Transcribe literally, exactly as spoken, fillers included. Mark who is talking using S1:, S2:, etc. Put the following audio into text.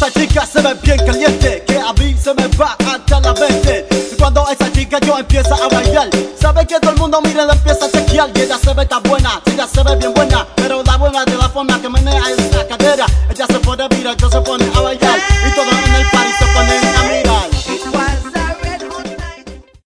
S1: esa chica se ve bien caliente, que a mí se me va hasta la mente. Y cuando esa chica yo empieza a bailar, sabe que todo el mundo mira y la empieza a chequear. Y ella se ve tan buena, ella se ve bien buena, pero la buena de la forma que menea esa cadera. Ella se pone a mirar, yo se pone a bailar y todo en el